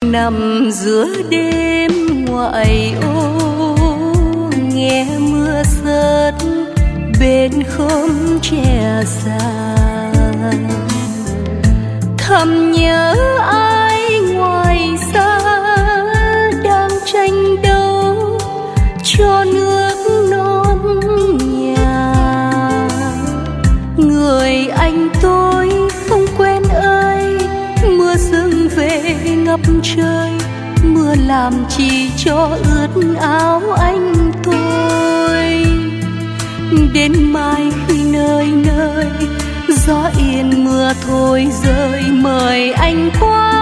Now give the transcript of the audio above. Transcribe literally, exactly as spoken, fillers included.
Nằm giữa đêm ngoại ô nghe mưa rớt bên khóm tre già, thầm nhớ ai ngoài xa đang tranh đấu cho nước non nhà. Người anh tôi không quen ơi, mưa dâng về ngập trời, mưa làm chi cho ướt áo anh tôi. Đến mai khi nơi nơi gió yên mưa thôi rơi, mời anh qua